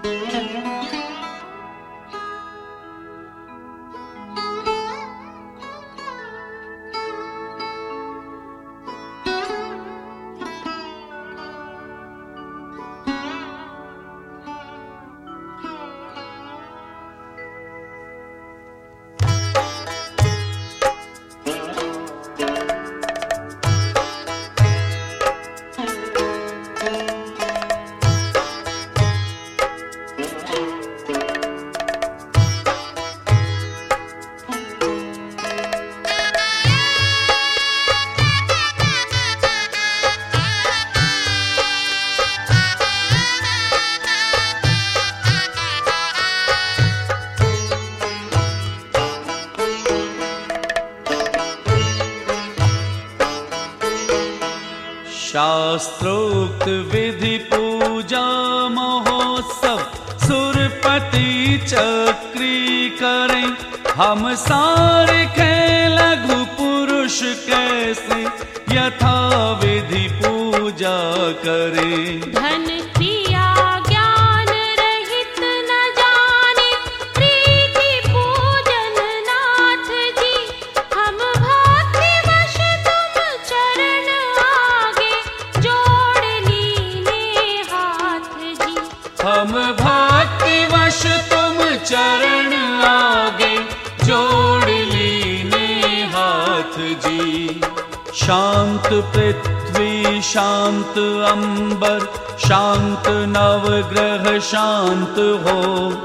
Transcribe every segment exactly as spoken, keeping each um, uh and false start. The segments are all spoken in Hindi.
शास्त्रोक्त विधि पूजा महोत्सव सुरपति चक्री करें, हम सारे खे लघु पुरुष कैसे यथा विधि पूजा करें। धन क्रिया ज्ञान रहित न जाने, प्रीति पूजन नाथ जी, हम भक्ति वश तुम चरण आगे जोड़ लीने हाथ जी। हम भक्ति वश तुम चरण आगे जोड़ लीने हाथ जी। शांत पृथ्वी शांत अंबर, शांत नवग्रह शांत हो,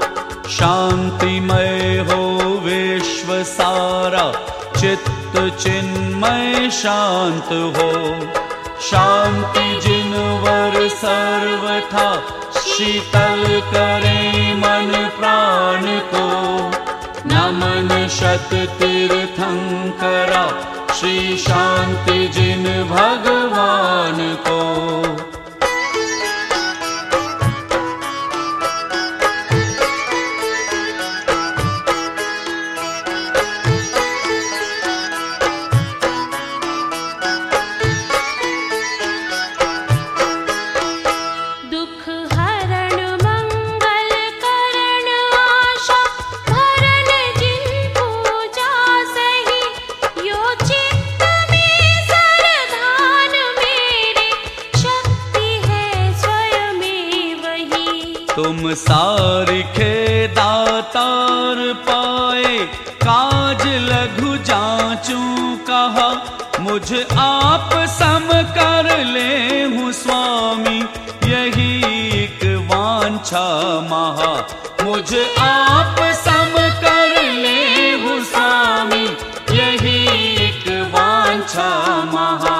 शांतिमय हो विश्व सारा, चित्त चिन्मय शांत हो। शांति जिनवर सर्वथा, शीतल करे मन प्राण को, नमन शत तीर्थंकरा, श्री शांति जिन भगवान को। तुम सारिखे दातार पाए, काज लघु जांचू कहा, मुझ आप सम कर ले हूँ स्वामी, यही एक वांछा महा। मुझ आप सम कर ले हूँ स्वामी, यही एक वांछा महा।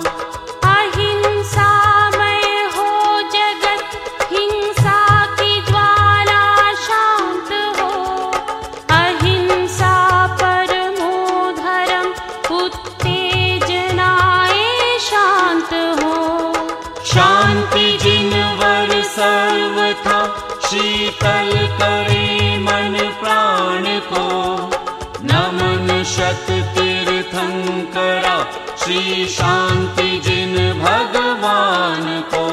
शांति जिनवर सर्वथा, शीतल करे मन प्राण को, नमन शत तीर्थंकरा, श्री शांति जिन भगवान को।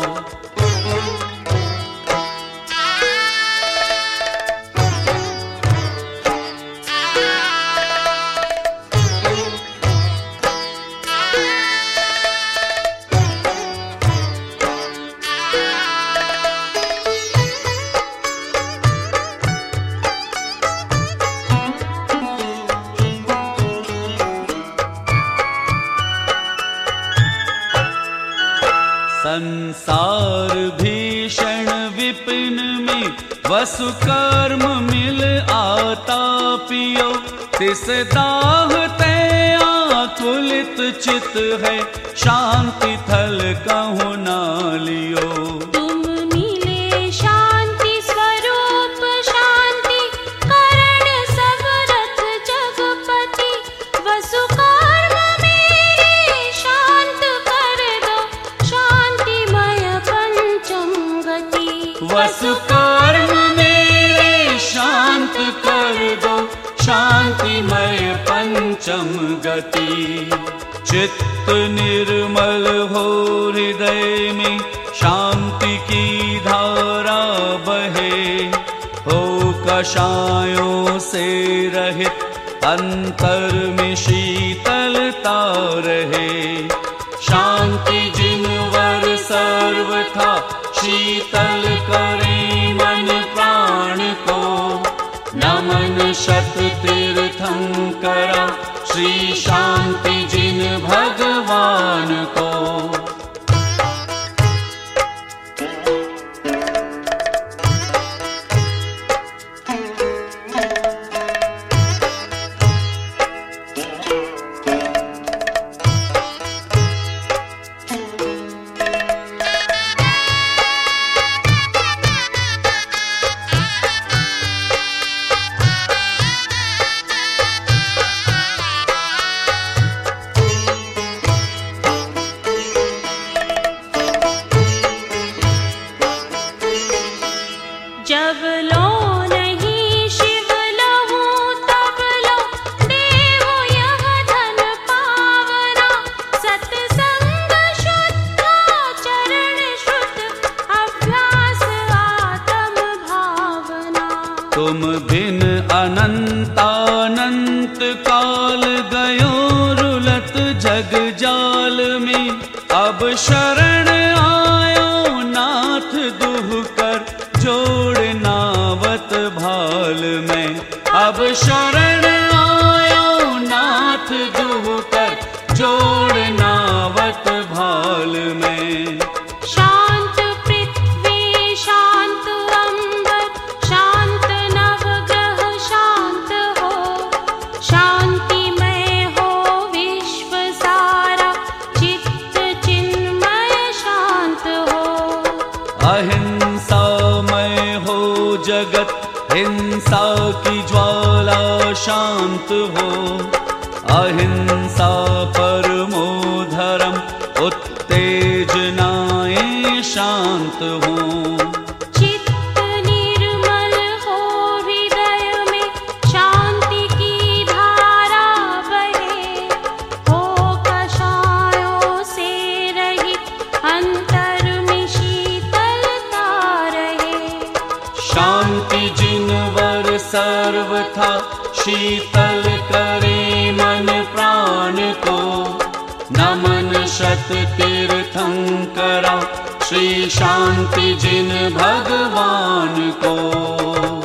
संसार भीषण विपिन में, वसु कर्म मिल आता पियो, तिस दाहते आकुलित चित है, शांति थल कहूँ ना लियो। तुम मिले शांति स्वरूप शांति, करण सब रथ जगपति, वसु कर्म मेरे शांत कर दो, शांतिमय पंचम गति। वसु कर्म मेरे शांत कर दो, शांतिमय पंचम गति। चित्त निर्मल हो हृदय में, शांति की धारा बहे, कषायों से रहित अंतर में शीतलता रहे। शांति जिनवर सर्वथा शीतल करे मन प्राण को, नमन शत तीर्थंकरा श्री शांति जिन भगवान को। जब लो नहीं शिव लहू तब लो देवो यह धन पावना, सत्संग शुद्धाचरण शुद्ध अभ्यास आत्म भावना। तुम बिन अनंतानंत काल गयो रुलत जग जाल में, अब शरण आयो नाथ दुह कर जोड़नावत भाल में। अब शरण आयो नाथ दुह कर जोड़नावत भाल में। शांत पृथ्वी शांत अंबर शांत नवग्रह शांत हो, शांतिमय हो विश्व सारा चित्त चिन्मय शांत हो। अहिंसामय हो जगत हिंसा की ज्वाला शांत हो, अहिंसा परमो धर्म उत्तेजनाएं शांत हो। चित्त निर्मल हो हृदय में शांति की धारा बहे, हो कषायों से रहित अंतर में शीतलता रहे। शांति जिनवर सर्वथा शीतल करे मन प्राण को, नमन शत तीर्थंकरा श्री शांति जिन भगवान को।